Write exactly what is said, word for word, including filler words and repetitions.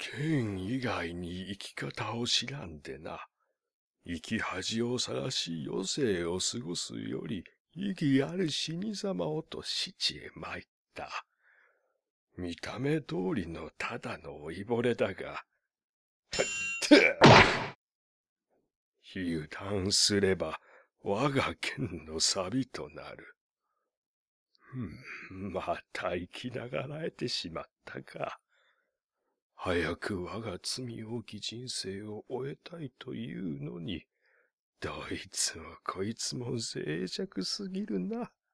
剣以外に生き方を知らんでな。生き恥をさらし余生を過ごすより、意義ある死に様をと死地へ参った。見た目通りのただの老いぼれだが、油断すれば我が剣の錆となる。ふん、また生きながらえてしまったか。早く我が罪多き人生を終えたいというのに、どいつもこいつも脆弱すぎるな。